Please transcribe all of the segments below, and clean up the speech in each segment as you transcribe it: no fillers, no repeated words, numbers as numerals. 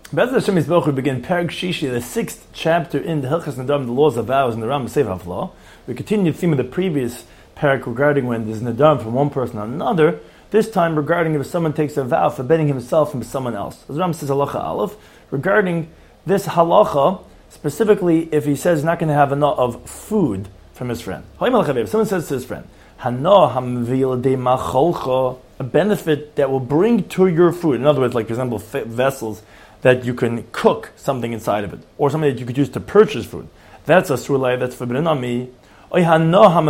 Bez Hashem Yisboch, we begin Perek Shishi, the 6th chapter in the Hilchas Nadam, the laws of vows, in the Rambam Sefer HaFlaw. We continue the theme of the previous Perek regarding when there's Nadam from one person on another. This time regarding if someone takes a vow forbidding himself from someone else. As Rambam says Halacha Aleph, regarding this halacha, specifically if he says he's not going to have enough of food from his friend. If someone says to his friend, a benefit that will bring to your food, in other words, like for example, vessels that you can cook something inside of it, or something that you could use to purchase food. That's a surlay, that's forbidden on me. Or the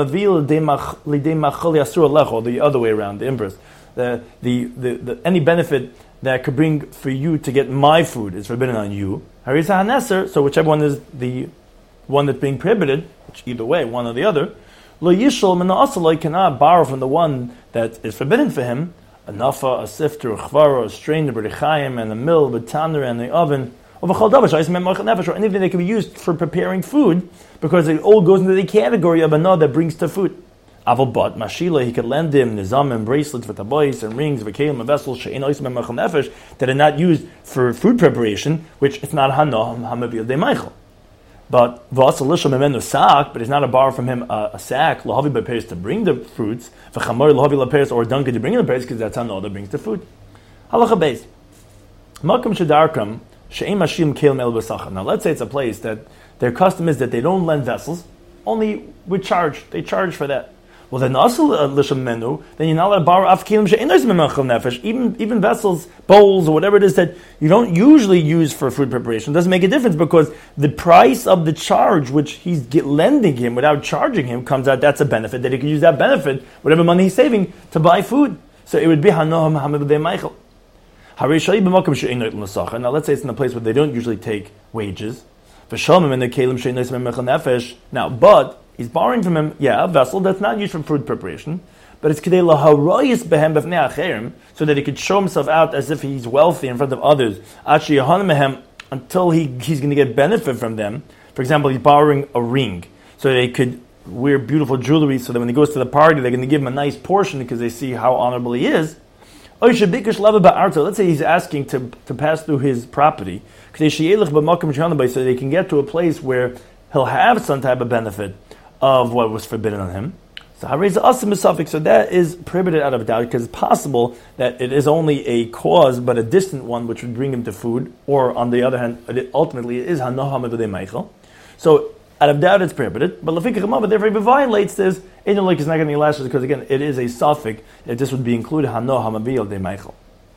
other way around, the inverse. The any benefit that could bring for you to get my food is forbidden on you. So whichever one is the one that's being prohibited, which either way, one or the other, cannot borrow from the one that is forbidden for him, a nafa, a sifter, a chvara, a strainer, a b'richayim, and a mill, a tanner, and the oven, or anything that can be used for preparing food, because it all goes into the category of another that brings to food. Aval but mashila, he could lend him nizam and bracelets with tabois and rings, v'kelim and vessels she'ein oisem memachal nefesh that are not used for food preparation, which it's not hanoham hamabil de meichel. But v'asa lisham memenu sak, but it's not a bar from him a sack lahavi beperes to bring the fruits, v'chamor lahavi laperes or dunka to bring the peres because that's hanoh that brings the food. Halacha beis makam shedarkam she'ein mashim kelim el b'sachar. Now let's say it's a place that their custom is that they don't lend vessels, only with charge. They charge for that. Well, then also lisham menu, then you're not allowed to borrow af kelim she'ein oisem memachal nefesh, even vessels, bowls, or whatever it is that you don't usually use for food preparation. It doesn't make a difference because the price of the charge which he's lending him without charging him comes out. That's a benefit that he can use that benefit, whatever money he's saving, to buy food. So it would be hanoham hamibdei meichel. Now let's say it's in a place where they don't usually take wages. Now, but he's borrowing from him, a vessel that's not used for food preparation, but it's kedei laharoyis behem b'fnei acherim, so that he could show himself out as if he's wealthy in front of others, until he's going to get benefit from them. For example, he's borrowing a ring, so they could wear beautiful jewelry, so that when he goes to the party, they're going to give him a nice portion because they see how honorable he is. Let's say he's asking to pass through his property, so they can get to a place where he'll have some type of benefit of what was forbidden on him. So that is prohibited out of doubt, because it's possible that it is only a cause, but a distant one, which would bring him to food, or on the other hand, ultimately it is hanoham b'dei meichel. So out of doubt it's prohibited, but therefore if it violates this, it's not going to be lashes, because again, it is a suffix, if this would be included hanoham b'dei meichel.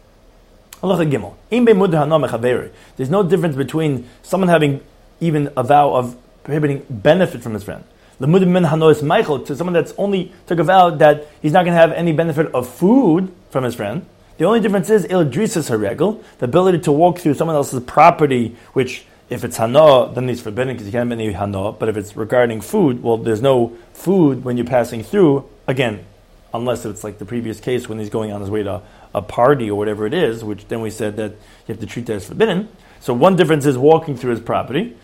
There's no difference between someone having even a vow of prohibiting benefit from his friend. To someone that's only took a vow that he's not going to have any benefit of food from his friend. The only difference is iladrisas haregel, the ability to walk through someone else's property, which if it's hana, then it's forbidden because you can't have any hana. But if it's regarding food, well, there's no food when you're passing through, again, unless it's like the previous case when he's going on his way to a party or whatever it is, which then we said that you have to treat that as forbidden. So one difference is walking through his property.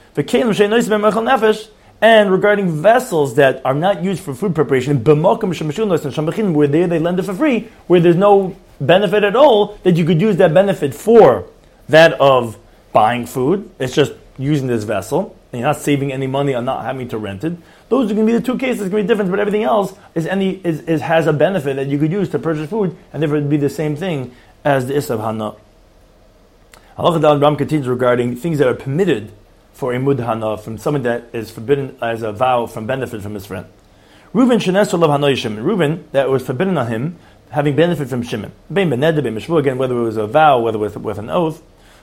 And regarding vessels that are not used for food preparation, where they lend it for free, where there's no benefit at all, that you could use that benefit for that of buying food. It's just using this vessel, and you're not saving any money on not having to rent it. Those are going to be the two cases. It's going to be different, but everything else has a benefit that you could use to purchase food, and therefore it would be the same thing as the Isav Hana. Halacha Dal Ram continues regarding things that are permitted for a mudhana, from someone that is forbidden as a vow from benefit from his friend. Reuben Reuben, that was forbidden on him, having benefit from Shimon. Again, whether it was a vow, whether with an oath.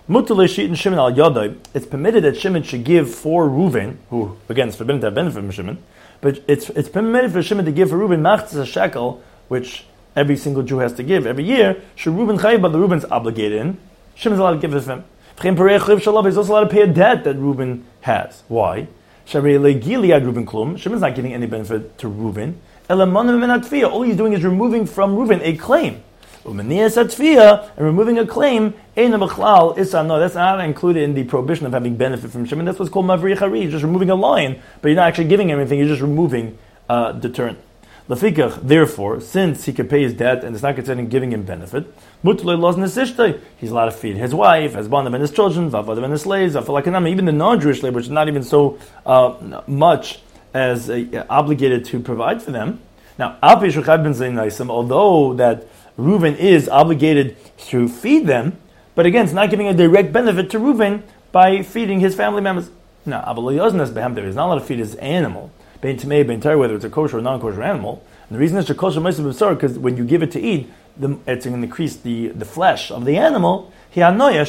It's permitted that Shimon should give for Reuben, who again is forbidden to have benefit from Shimon, but it's permitted for Shimon to give for Reuben machzis a shekel, which every single Jew has to give every year. Should Reuben chayiv, but the Reuben's obligated in. Shimon's allowed to give it to him. He's also allowed to pay a debt that Reuben has. Why? Shimon's not giving any benefit to Reuben. All he's doing is removing from Reuben a claim. And removing a claim, no, that's not included in the prohibition of having benefit from Shimon. That's what's called mavri chari. You're just removing a line, but you're not actually giving him anything. You're just removing deterrent. Lefikach, therefore, since he could pay his debt and it's not considered giving him benefit, he's allowed to feed his wife, his bond and his children, and his slaves, even the non-Jewish labor, which is not even so much as obligated to provide for them. Now, although that Reuven is obligated to feed them, but again, it's not giving a direct benefit to Reuven by feeding his family members. Now, there is not allowed to feed his animal, whether it's a kosher or non-kosher animal. And the reason it's a kosher because when you give it to eat, it's going to increase the flesh of the animal. That's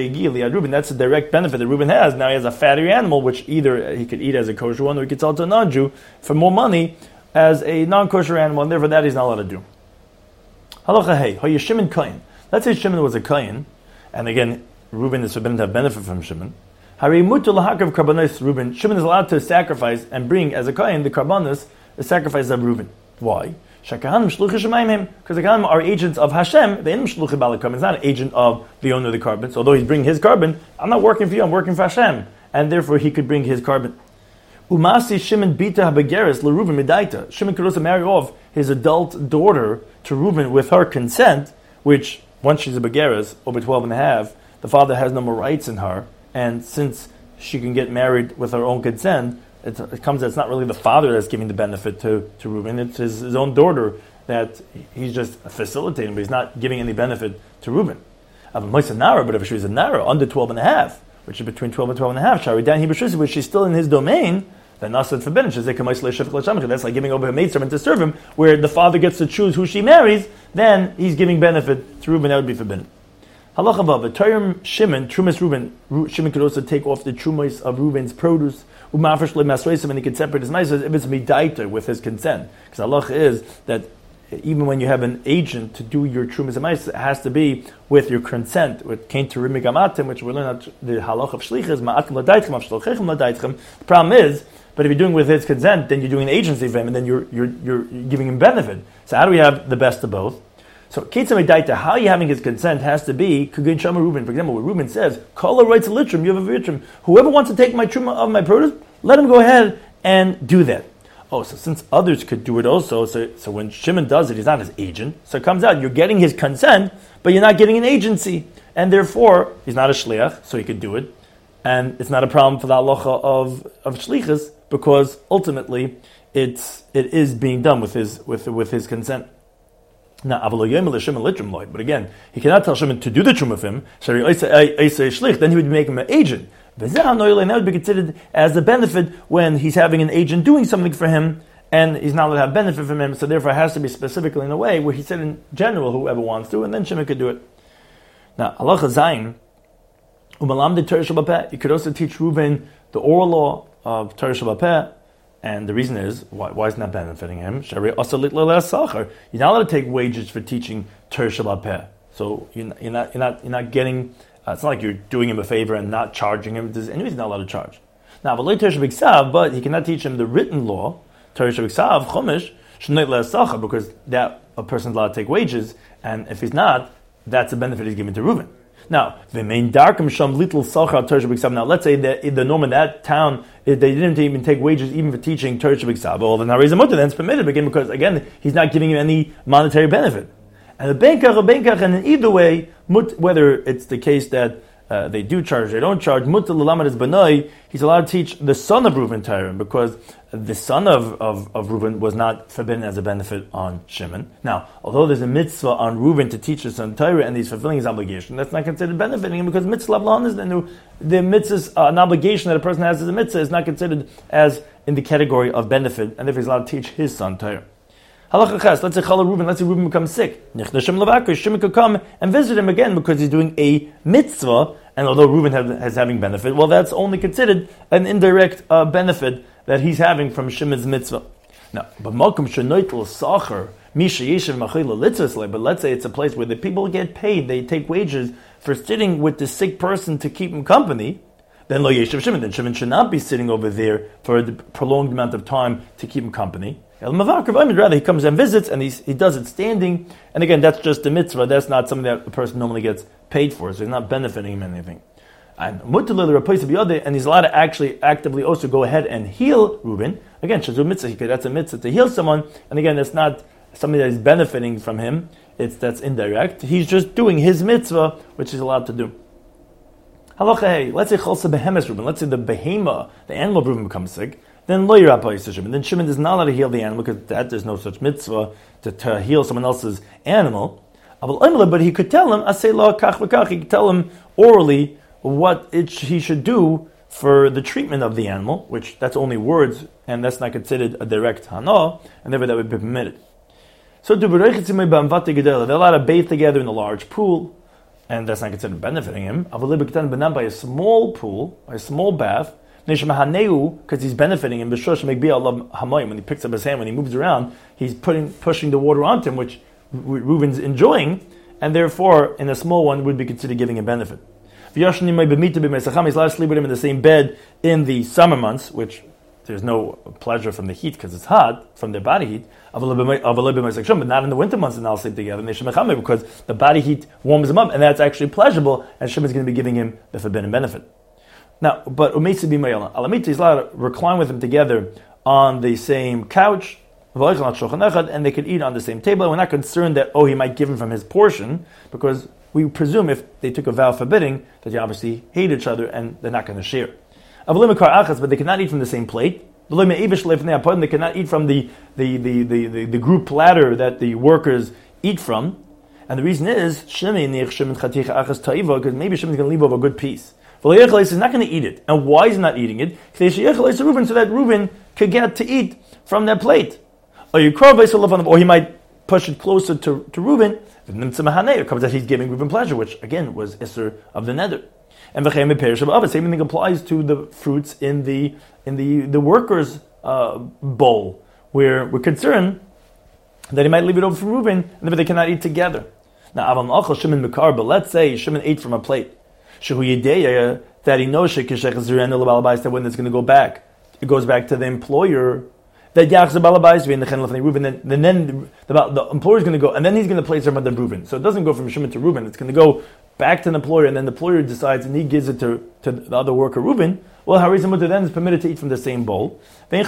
a direct benefit that Reuben has. Now he has a fattier animal, which either he could eat as a kosher one or he could sell to a non-Jew for more money as a non-kosher animal, and therefore that he's not allowed to do. Halacha hey, Shimon Kohen. Let's say Shimon was a Kohen, and again, Reuben is forbidden to have benefit from Shimon. Shimon is allowed to sacrifice and bring as a Kohen the karbanos, the sacrifice of Reuben. Why? Because the Kahanim are agents of Hashem. It's not an agent of the owner of the carbon. So although he's bringing his carbon, I'm not working for you, I'm working for Hashem. And therefore he could bring his carbon. Umasi Shimon bita habegeres leReuven midaita. Shimon could also marry off his adult daughter to Reuven with her consent, which once she's a begeres, over 12 and a half, the father has no more rights in her. And since she can get married with her own consent, it comes that it's not really the father that's giving the benefit to Reuven, it's his own daughter that he's just facilitating, but he's not giving any benefit to Reuven. But if she was a Nara, under 12 and a half, which is between 12 and 12 and a half, which she's still in his domain, then Nasa forbidden. That's like giving over her maidservant to serve him, where the father gets to choose who she marries, then he's giving benefit to Reuven, that would be forbidden. Halacha vav, Tayyim Shimon, Trumas Reuven, Shimon could also take off the Trumas of Reuven's produce, and he could separate his mice if it's midaita with his consent. Because halacha is that even when you have an agent to do your Trumas and mice, it has to be with your consent. With Kain Terim Gamatim, which we learn the halacha of shlichus, ma'atim l'daitchem, av shlochechem l'daitchem. The problem is, but if you're doing with his consent, then you're doing an agency for him, and then you're giving him benefit. So how do we have the best of both? So, how are you having his consent has to be, Kugin Shama Reuben. For example, what Reuben says, Kala writes a litrum, you have a vitrum. Whoever wants to take my truma of my produce, let him go ahead and do that. Oh, so since others could do it also, so when Shimon does it, he's not his agent. So it comes out, you're getting his consent, but you're not getting an agency. And therefore, he's not a shliach, so he could do it. And it's not a problem for the halacha of shlichus, because ultimately, it is being done with his consent. Now, but again, he cannot tell Shimon to do the truma of him. Then he would make him an agent. That would be considered as a benefit when he's having an agent doing something for him, and he's not allowed to have benefit from him. So therefore, it has to be specifically in a way where he said in general, whoever wants to, and then Shimon could do it. Now, halacha zayin, you could also teach Reuven the oral law of Torah Shabbat. And the reason is, why isn't that benefiting him? You're not allowed to take wages for teaching Torah Sheba'al Peh. So you're not getting. It's not like you're doing him a favor and not charging him. Anybody's not allowed to charge. Now, but he cannot teach him the written law, Torah Shabbat Chumash, because that a person's allowed to take wages, and if he's not, that's a benefit he's given to Reuven. Now, the main darkum sham little sachar Torah Shabbat. Now, let's say that in the norm in that town, they didn't even take wages even for teaching Torah Shabbat. Well, then then it's permitted again because again he's not giving him any monetary benefit. And the benkach, and in either way, whether it's the case that they do charge, they don't charge. Mutal l'lamad is benoi. He's allowed to teach the son of Reuven Torah because the son of Reuven was not forbidden as a benefit on Shimon. Now, although there's a mitzvah on Reuven to teach his son Torah and he's fulfilling his obligation, that's not considered benefiting him because mitzvah l'avlan is the mitzvah, an obligation that a person has as a mitzvah is not considered as in the category of benefit, and if he's allowed to teach his son Torah. Halacha ches, let's say Reuven becomes sick. Shimon could come and visit him again because he's doing a mitzvah, and although Reuven has having benefit, well, that's only considered an indirect benefit that he's having from Shimon's mitzvah. Now, but let's say it's a place where the people get paid, they take wages for sitting with the sick person to keep him company, then lo yeshiv Shimon, then Shimon should not be sitting over there for a prolonged amount of time to keep him company. Rather, he comes and visits, and he does it standing. And again, that's just a mitzvah. That's not something that a person normally gets paid for, so he's not benefiting him anything. And he's allowed to actually actively also go ahead and heal Reuben. Again, Shazur Mitzvah, that's a mitzvah to heal someone, and again, that's not something that is benefiting from him, that's indirect. He's just doing his mitzvah, which he's allowed to do. Halacha hey, let's say Chalsa Behemes Reuben, let's say the behema, the animal of Reuben becomes sick, then Lo Yirapah Shimon. Then Shimon is not allowed to heal the animal because there's no such mitzvah to heal someone else's animal. But he could tell him, Asay lo kach v'kach, he could tell him orally what he should do for the treatment of the animal, which that's only words, and that's not considered a direct hana, and therefore that would be permitted. So they're allowed to bathe together in a large pool, and that's not considered benefiting him. By a small pool, a small bath, because he's benefiting him. When he picks up his hand, when he moves around, he's pushing the water onto him, which Reuben's enjoying, and therefore in a small one would be considered giving a benefit. He's allowed to sleep with him in the same bed in the summer months, which there's no pleasure from the heat because it's hot, from their body heat, but not in the winter months, and they'll sleep together because the body heat warms him up, and that's actually pleasurable, and Shimon is going to be giving him the forbidden benefit. Now, but he's allowed to recline with him together on the same couch, and they could eat on the same table, and we're not concerned that, he might give him from his portion, because we presume if they took a vow forbidding, that they obviously hate each other, and they're not going to share. But they cannot eat from the same plate. They cannot eat from the group platter that the workers eat from. And the reason is, because maybe Shimon's going to leave over a good piece. He's not going to eat it. And why is he not eating it? So that Reuben could get to eat from that plate. Or he might push it closer to Reuben. It comes that he's giving Reuben pleasure, which again was Isser of the Neder. And the same thing applies to the fruits in the workers' bowl, where we're concerned that he might leave it over from Reuben, and they cannot eat together. Now, but let's say Shimon ate from a plate. That he knows that when it's going to go back, it goes back to the employer. That then the employer is going to go, and then he's going to place him under Reuben. So it doesn't go from Shimon to Reuben. It's going to go back to the employer, and then the employer decides, and he gives it to the other worker, Reuben. Well, Harizim then is permitted to eat from the same bowl. And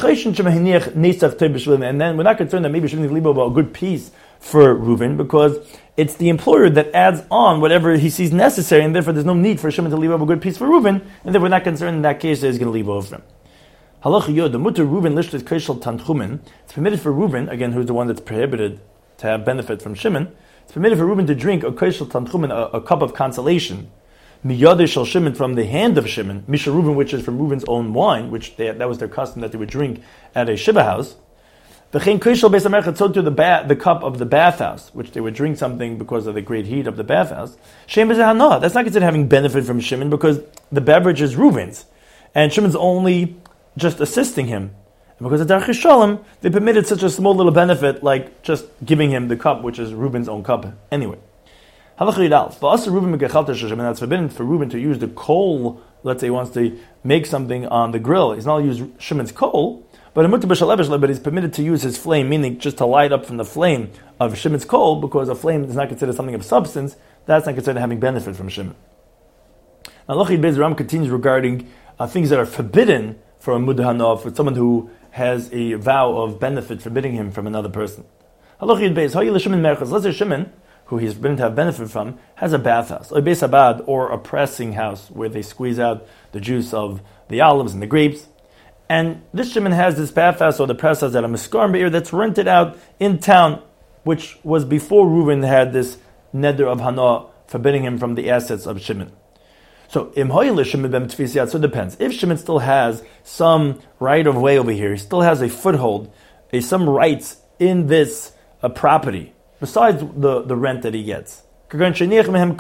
then we're not concerned that maybe Shimon is leave over a good piece for Reuben, because it's the employer that adds on whatever he sees necessary, and therefore there's no need for Shimon to leave over a good piece for Reuben, and therefore we're not concerned in that case that he's going to leave over for him. Halacha Yod, the mutter Reuben lishtet keshel tantchumen. It's permitted for Reuben, again, who's the one that's prohibited to have benefit from Shimon. It's permitted for Reuben to drink a keshel tantchumen, a cup of consolation, miyadeh shel Shimon, from the hand of Shimon, misha Reuben, which is from Reuben's own wine, which that was their custom that they would drink at a shiva house. V'chein keshel beis hamerchat, so to the cup of the bathhouse, which they would drink something because of the great heat of the bathhouse. Shem b'zeh, that's not considered having benefit from Shimon, because the beverage is Reuben's, and Shimon's only just assisting him. And because of Darchei Shalom, they permitted such a small little benefit, like just giving him the cup, which is Reuben's own cup. Anyway. Halacha Yidal. That's forbidden for Reuben to use the coal. Let's say he wants to make something on the grill. He's not allowed to use Shimon's coal, but he's permitted to use his flame, meaning just to light up from the flame of Shimon's coal, because a flame is not considered something of substance. That's not considered having benefit from Shimon. Now, Halacha Yid Beis Ram continues regarding things that are forbidden for a mudhana, for someone who has a vow of benefit forbidding him from another person. Halacha Yid Beis, let's say Shimon, who he's forbidden to have benefit from, has a bathhouse, or a beis habad, or a pressing house, where they squeeze out the juice of the olives and the grapes. And this Shimon has this bathhouse, or the press house, at a Miskar Be'er, that's rented out in town, which was before Reuben had this neder of Hana, forbidding him from the assets of Shimon. So, so it depends. If Shimon still has some right of way over here, he still has a foothold, some rights in this property, besides the rent that he gets. Let's say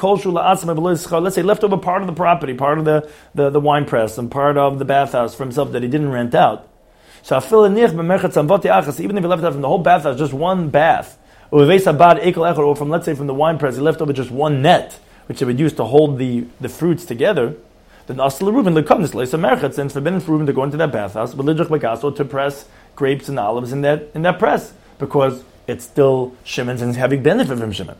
leftover part of the property, part of the wine press, and part of the bathhouse for himself that he didn't rent out. So even if he left out from the whole bathhouse, just one bath, or from, let's say, from the wine press, he left over just one net, which they would use to hold the fruits together, then Asla Reuben it's forbidden for Reuben to go into that bathhouse, but to press grapes and olives in that press, because it's still Shimon's and he's having benefit from Shimon.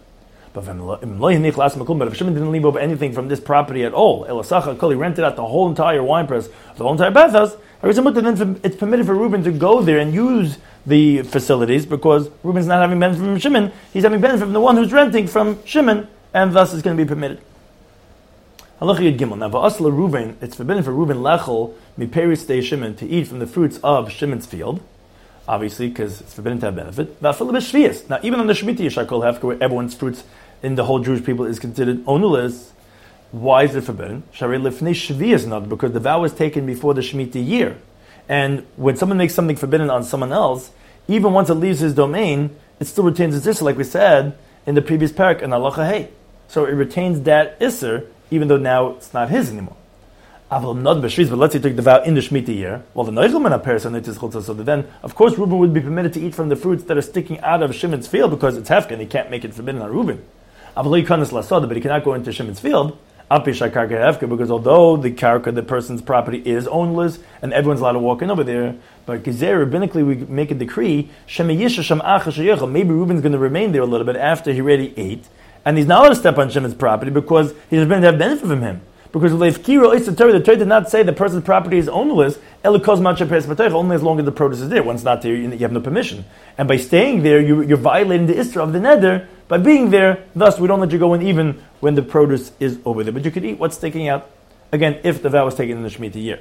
But if Shimon didn't leave over anything from this property at all, he rented out the whole entire wine press, the whole entire bathhouse, then it's permitted for Reuben to go there and use the facilities because Reuben's not having benefit from Shimon, he's having benefit from the one who's renting from Shimon, and thus it's going to be permitted. Halacha Yud Gimel. Now, va'asla Reuben, it's forbidden for Reuben lechol miperis de Shimon to eat from the fruits of Shimon's field, obviously because it's forbidden to have benefit. Va'afilu b'shvius. Now, even on the Shemitah Yishakol Hefker, where everyone's fruits in the whole Jewish people is considered onulas, why is it forbidden? Sharei lifnei shvius, not because the vow was taken before the Shemitah year, and when someone makes something forbidden on someone else, even once it leaves his domain, it still retains its issur, like we said in the previous parak in Halacha Hey. So it retains that issur, even though now it's not his anymore. But let's say he took the vow in the Shemitah year. Well, the Noichel Chutza, so then, of course, Reuben would be permitted to eat from the fruits that are sticking out of Shimon's field because it's hefker and he can't make it forbidden on Reuben. But he cannot go into Shimon's field because although the karka, the person's property, is ownless and everyone's allowed to walk in over there, but rabbinically we make a decree, maybe Reuben's going to remain there a little bit after he already ate, and he's not allowed to step on Shimon's property because he's going to have benefit from him. Because the Torah did not say the person's property is ownless, only as long as the produce is there. Once not there, you have no permission. And by staying there, you're violating the issur of the neder by being there. Thus, we don't let you go in even when the produce is over there. But you could eat what's sticking out, again, if the vow was taken in the Shemitah year.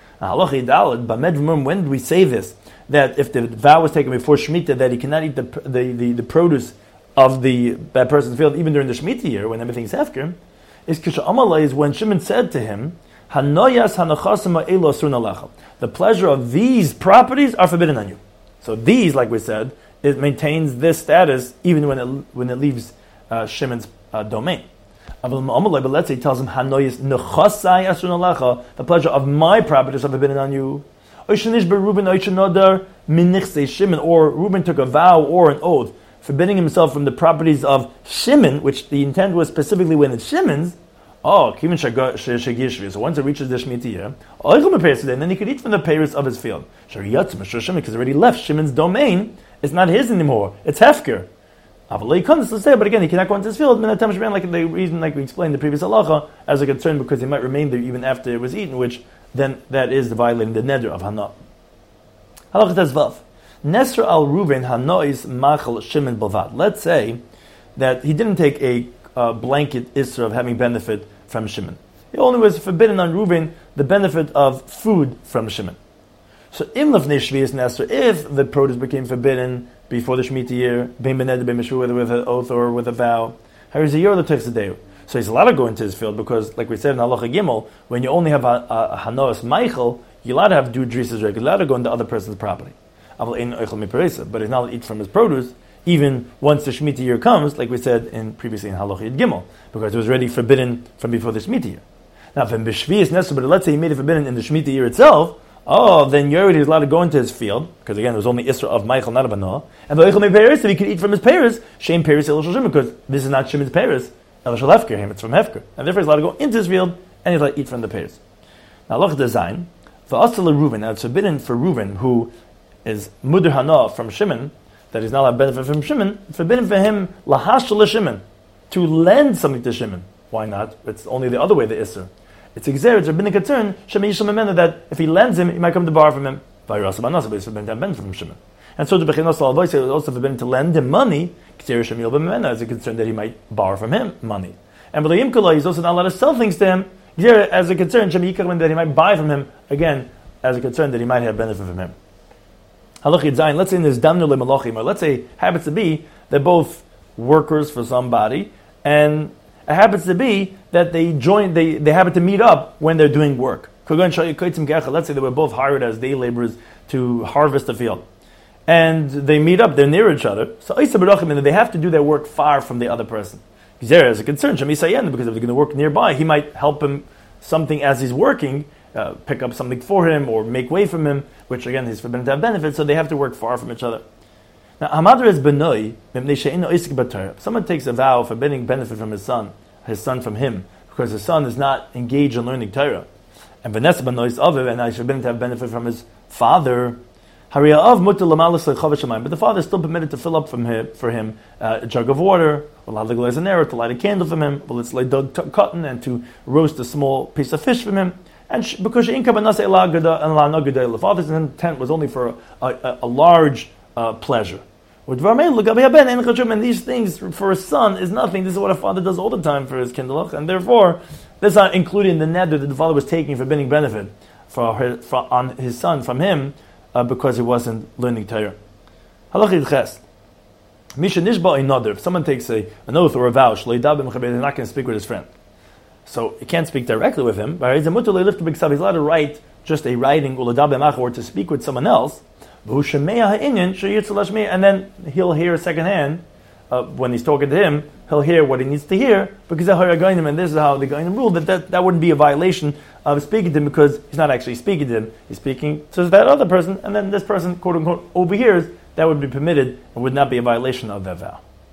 When do we say this? That if the vow was taken before Shemitah, that he cannot eat the produce of that person's field even during the Shemitah year, when everything's hefker, is when Shimon said to him, the pleasure of these properties are forbidden on you. So these, like we said, it maintains this status even when it leaves Shimon's domain. But let's say he tells him, the pleasure of my properties are forbidden on you. Or Reuben took a vow or an oath forbidding himself from the properties of Shimon, which the intent was specifically when it's Shimon's. So once it reaches the Shemitah year, and then he could eat from the peiros of his field. Because he already left Shimon's domain, it's not his anymore, it's hefker. But again, he cannot go into his field, like the reason, like we explained in the previous halacha, as a concern because he might remain there even after it was eaten, which then that is violating the neder of Hana. Halacha Tezvav. Nesra al Reuven hanois machal Shimon bavad. Let's say that he didn't take a blanket issur of having benefit from Shimon. It only was forbidden on Reuven the benefit of food from Shimon. So im lefnei shvius nesra, if the produce became forbidden before the Shemitah year, whether with an oath or with a vow, so he's allowed to go into his field because, like we said in Halacha Gimel, when you only have a hanoas meichel, you're allowed to have do drisas reg, you're allowed to go into other person's property. But he's not allowed to eat from his produce even once the Shemitah year comes, like we said previously in Halacha Yud Gimel, because it was already forbidden from before the Shemitah year. Now, if but let's say he made it forbidden in the Shemitah year itself, then Yerid is allowed to go into his field, because again, it was only Isra of Michael, not of Anoah, and the Eichel Peiros, if he could eat from his Peiros, Shem Peiros El Shimon, because this is not Shimon's Peiros, El Shal Hefker, him, it's from Hefker, and therefore he's allowed to go into his field, and he's allowed to eat from the Peiros. Now, look at the design. For Asala Reuven, now it's forbidden for Reuven, who is Muder Hanoah from Shimon, that he's not allowed to benefit from Shimon, it's forbidden for him, Lahashal Shimon, to lend something to Shimon. Why not? It's only the other way, the Isser. It's exer, it's rabbinic concern, that if he lends him, he might come to borrow from him. But it's forbidden to benefit from Shimon. And so the Bechinos Al Avois is also forbidden to lend him money, as a concern that he might borrow from him money. And but he's also not allowed to sell things to him, as a concern that he might buy from him, again, as a concern that he might have benefit from him. Let's say in this damnu lemalachim, or let's say happens to be they're both workers for somebody, and it happens to be that they happen to meet up when they're doing work. Let's say they were both hired as day laborers to harvest the field. And they meet up, they're near each other. So they have to do their work far from the other person. As a concern, because if they're going to work nearby, he might help him something as he's working, pick up something for him or make way from him, which again he's forbidden to have benefits, so they have to work far from each other. Now, Hamadr is benoi, if someone takes a vow forbidding benefit from his son from him, because his son is not engaged in learning Torah, and Vanessa benoi is of it, and I forbidden to have benefit from his father, But the father is still permitted to fill up for him a jug of water, to light a candle from him, cotton, and to roast a small piece of fish from him. And because the father's intent was only for a large pleasure. And these things for a son is nothing. This is what a father does all the time for his kindlech, and therefore this is not included in the neder that the father was taking for binding benefit on his son from him because he wasn't learning Torah. Halachah ches. Misha nishba neder. If someone takes an oath or a vow, he's not going to speak with his friend. So he can't speak directly with him. But he's allowed to write just a writing or to speak with someone else. And then he'll hear secondhand when he's talking to him. He'll hear what he needs to hear because and this is how the Goyim rule that wouldn't be a violation of speaking to him because he's not actually speaking to him. He's speaking to that other person, and then this person, quote unquote, overhears. That would be permitted and would not be a violation of that vow.